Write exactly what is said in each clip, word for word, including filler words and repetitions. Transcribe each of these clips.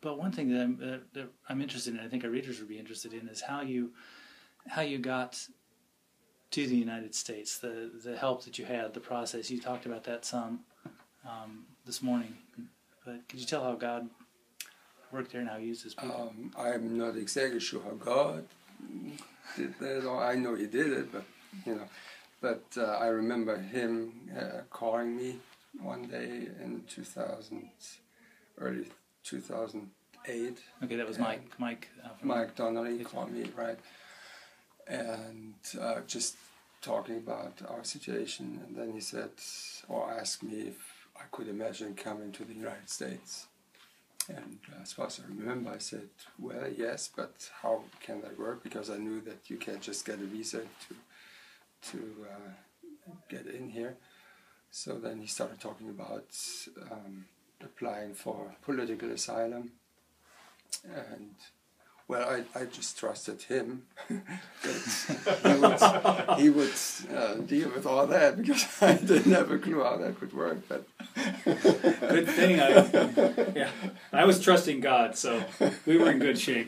But one thing that I'm, uh, that I'm interested in, I think our readers would be interested in, is how you how you got to the United States, the the help that you had, the process. You talked about that some um, this morning, but could you tell how God worked there and how He used His people? Um, I'm not exactly sure how God did that, or I know He did it, but you know. But uh, I remember Him uh, calling me one day in two thousand, early two thousand eight. Okay, that was Mike. Mike. Uh, Mike Donnelly called me, right, and uh, just talking about our situation, and then he said, or asked me if I could imagine coming to the United States. And as far as I remember, I said, well, yes, but how can that work? Because I knew that you can't just get a visa to to uh, get in here. So then he started talking about um, applying for political asylum. And, well, I, I just trusted him that he would, he would uh, deal with all that, because I didn't have a clue how that could work. But good thing I, yeah, I was trusting God, so we were in good shape.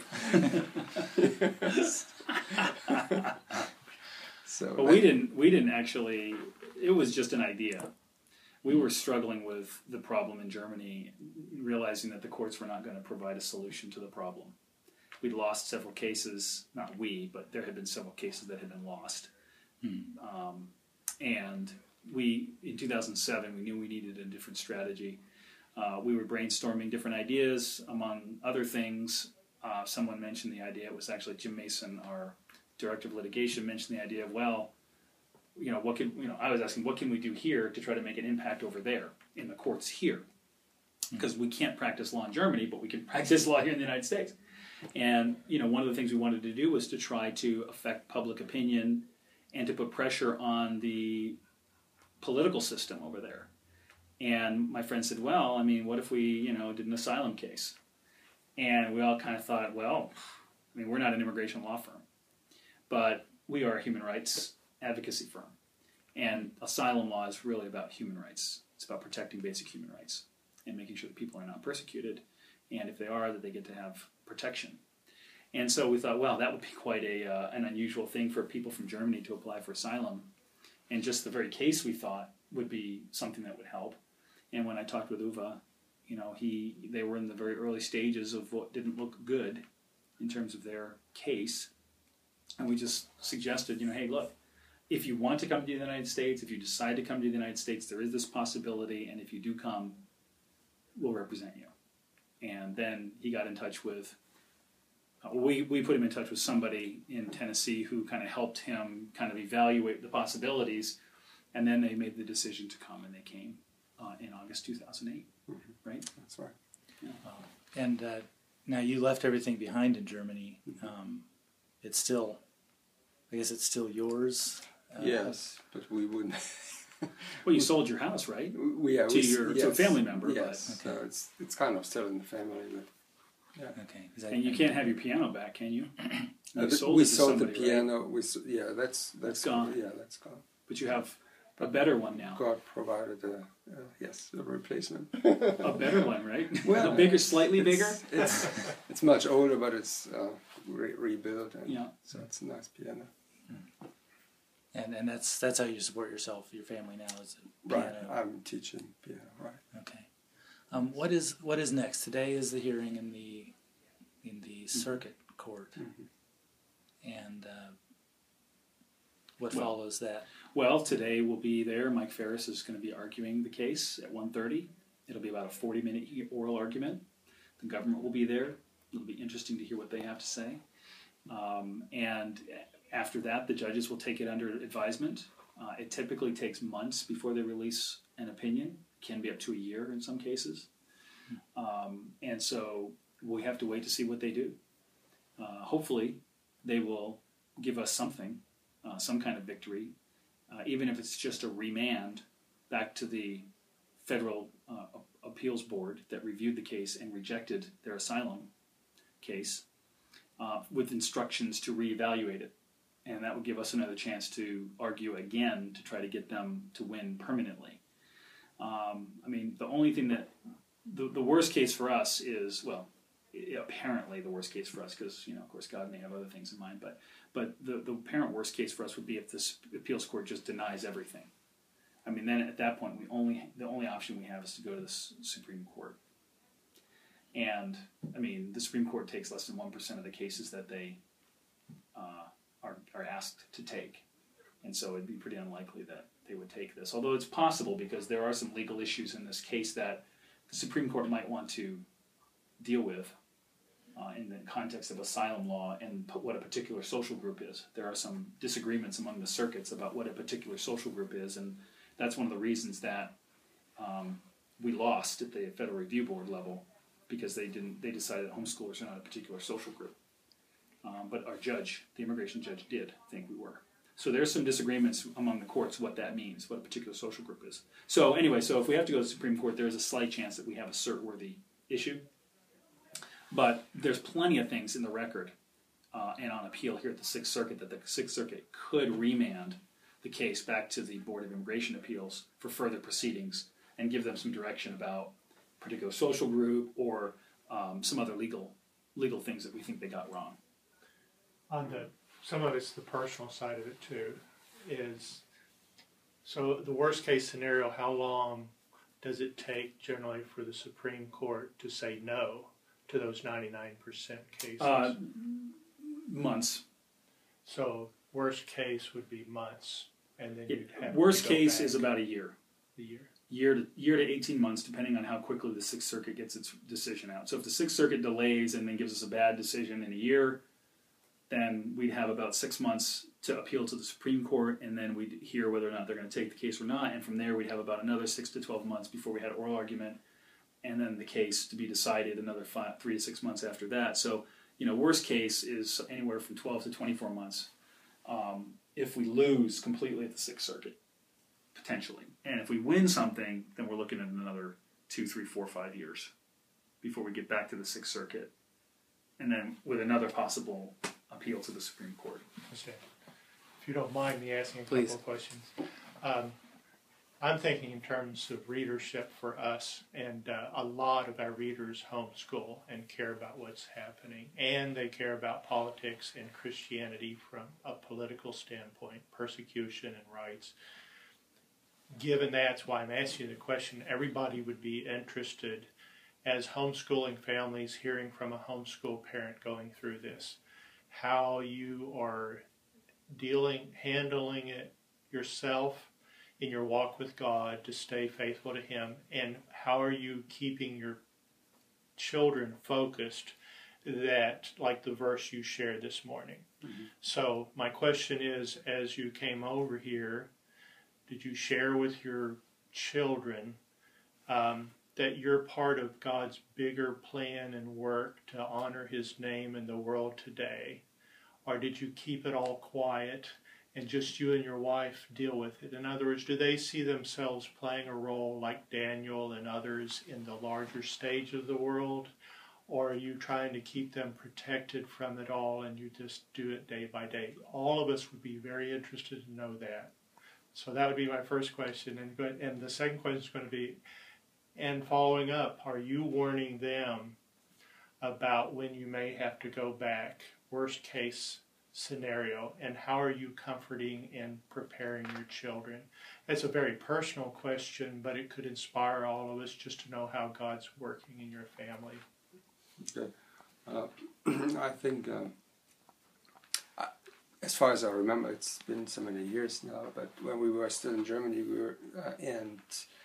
So but we didn't. We didn't actually. It was just an idea. We were struggling with the problem in Germany, realizing that the courts were not going to provide a solution to the problem. We'd lost several cases. Not we, but there had been several cases that had been lost. Hmm. Um, and we, in two thousand seven, we knew we needed a different strategy. Uh, we were brainstorming different ideas, among other things. Uh, someone mentioned the idea. It was actually Jim Mason, our director of litigation, mentioned the idea of, well, you know, what can, you know, I was asking, what can we do here to try to make an impact over there in the courts here? Because we can't practice law in Germany, but we can practice law here in the United States. And, you know, one of the things we wanted to do was to try to affect public opinion and to put pressure on the political system over there. And my friend said, well, I mean, what if we, you know, did an asylum case? And we all kind of thought, well, I mean, we're not an immigration law firm, but we are a human rights advocacy firm. And asylum law is really about human rights. It's about protecting basic human rights and making sure that people are not persecuted. And if they are, that they get to have protection. And so we thought, well, that would be quite a uh, an unusual thing for people from Germany to apply for asylum. And just the very case, we thought, would be something that would help. And when I talked with Uwe, you know, he they were in the very early stages of what didn't look good in terms of their case. And we just suggested, you know, hey, look, if you want to come to the United States, if you decide to come to the United States, there is this possibility, and if you do come, we'll represent you. And then he got in touch with, uh, we, we put him in touch with somebody in Tennessee who kind of helped him kind of evaluate the possibilities, and then they made the decision to come, and they came uh, in August two thousand eight, mm-hmm. right? That's right. Yeah. Uh, and uh, now you left everything behind in Germany. Um, it's still, I guess it's still yours. Uh, yes, but we wouldn't. Well, you sold your house, right? We, yeah, to we, your yes, to a family member. Yes, but, okay. So it's it's kind of still in the family, but yeah. Okay. That, and you can't have your piano back, can you? you Uh, sold we it to sold somebody, the piano. right? We so, yeah, that's that's It's gone. Yeah, that's gone. But you have a better one now. God provided a uh, yes a replacement. A better one, right? Well, a bigger, slightly it's, bigger. It's it's much older, but it's uh, re- rebuilt. And yeah. So it's a nice piano. And and that's that's how you support yourself, your family now, is it? Right. I'm teaching piano. Right. Okay. Um, what is what is next? Today is the hearing in the in the circuit court, Mm-hmm. and uh, what well, follows that? Well, today we'll be there. Mike Ferris is going to be arguing the case at one thirty. It'll be about a forty-minute oral argument. The government will be there. It'll be interesting to hear what they have to say. Um, and after that, the judges will take it under advisement. Uh, it typically takes months before they release an opinion. It can be up to a year in some cases. Um, and so we have to wait to see what they do. Uh, hopefully, they will give us something, uh, some kind of victory, uh, even if it's just a remand back to the federal uh, appeals board that reviewed the case and rejected their asylum case, uh, with instructions to reevaluate it. And that would give us another chance to argue again to try to get them to win permanently. Um, I mean, the only thing that, the, the worst case for us is, well, apparently the worst case for us, because, you know, of course, God may have other things in mind, but but the, the apparent worst case for us would be if this appeals court just denies everything. I mean, then at that point, we only the only option we have is to go to the S- Supreme Court. And, I mean, the Supreme Court takes less than one percent of the cases that they uh, are, are asked to take. And so it'd be pretty unlikely that they would take this. Although it's possible, because there are some legal issues in this case that the Supreme Court might want to deal with uh, in the context of asylum law and what a particular social group is. There are some disagreements among the circuits about what a particular social group is, and that's one of the reasons that um, we lost at the Federal Review Board level, because they didn't. They decided that homeschoolers are not a particular social group. Um, but our judge, the immigration judge, did think we were. So there's some disagreements among the courts what that means, what a particular social group is. So anyway, so if we have to go to the Supreme Court, there's a slight chance that we have a cert-worthy issue. But there's plenty of things in the record uh, and on appeal here at the Sixth Circuit that the Sixth Circuit could remand the case back to the Board of Immigration Appeals for further proceedings and give them some direction about a particular social group or um, some other legal legal things that we think they got wrong. On the some of it's the personal side of it too. Is so the worst case scenario, how long does it take generally for the Supreme Court to say no to those ninety-nine percent cases? Uh, months. So worst case would be months, and then you'd have Worst to go case back is about a year. a year. Year to year to eighteen months, depending on how quickly the Sixth Circuit gets its decision out. So if the Sixth Circuit delays and then gives us a bad decision in a year, then we'd have about six months to appeal to the Supreme Court, and then we'd hear whether or not they're going to take the case or not. And from there, we'd have about another six to twelve months before we had oral argument, and then the case to be decided another five, three to six months after that. So, you know, worst case is anywhere from twelve to twenty-four months um, if we lose completely at the Sixth Circuit, potentially. And if we win something, then we're looking at another two, three, four, five years before we get back to the Sixth Circuit, and then with another possible appeal to the Supreme Court. Okay. If you don't mind me asking a Please. couple of questions. Um, I'm thinking in terms of readership for us, and uh, a lot of our readers homeschool and care about what's happening, and they care about politics and Christianity from a political standpoint, persecution and rights. Given that's why I'm asking you the question, everybody would be interested as homeschooling families hearing from a homeschool parent going through this, how you are dealing, handling it yourself in your walk with God to stay faithful to Him, and how are you keeping your children focused, that, like the verse you shared this morning. Mm-hmm. So my question is, as you came over here, did you share with your children um, that you're part of God's bigger plan and work to honor His name in the world today? Or did you keep it all quiet and just you and your wife deal with it? In other words, do they see themselves playing a role like Daniel and others in the larger stage of the world? Or are you trying to keep them protected from it all and you just do it day by day? All of us would be very interested to know that. So that would be my first question. And, and the second question is going to be, and following up, are you warning them about when you may have to go back, worst case scenario, and how are you comforting and preparing your children? It's a very personal question, but it could inspire all of us just to know how God's working in your family. Okay. Uh, I think, uh, I, as far as I remember, it's been so many years now, but when we were still in Germany, we were, uh, and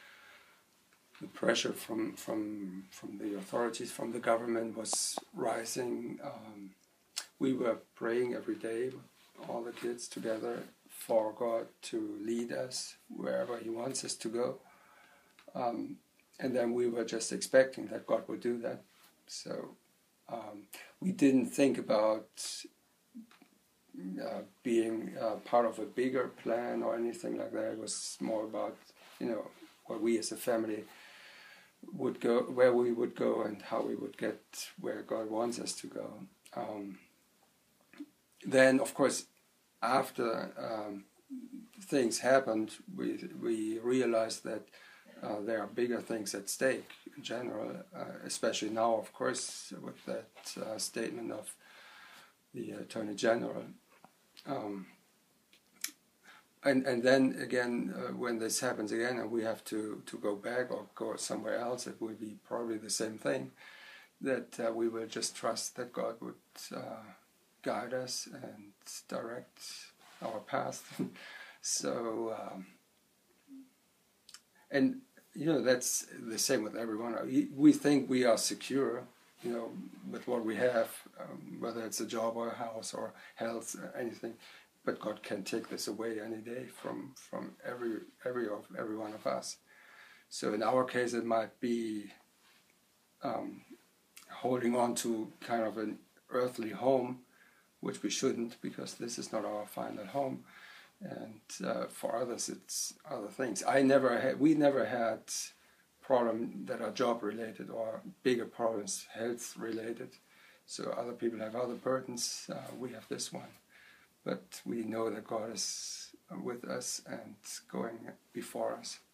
the pressure from, from, from the authorities, from the government was rising. Um, we were praying every day with all the kids together for God to lead us wherever He wants us to go. Um, and then we were just expecting that God would do that. So um, we didn't think about uh, being uh, part of a bigger plan or anything like that. It was more about, you know, what we as a family would go, where we would go, and how we would get where God wants us to go. Um, then, of course, after um, things happened, we we realized that uh, there are bigger things at stake in general, uh, especially now, of course, with that uh, statement of the Attorney General. Um, and and then again, uh, when this happens again, and we have to, to go back or go somewhere else, it will be probably the same thing. That uh, we will just trust that God would uh, guide us and direct our path. so, um, and you know, that's the same with everyone. We think we are secure, you know, with what we have, um, whether it's a job or a house or health, or anything. But God can take this away any day from from every every of every one of us. So in our case, it might be um, holding on to kind of an earthly home, which we shouldn't, because this is not our final home. And uh, for others, it's other things. I never had, we never had problems that are job related or bigger problems health related. So other people have other burdens. Uh, we have this one, but we know that God is with us and going before us.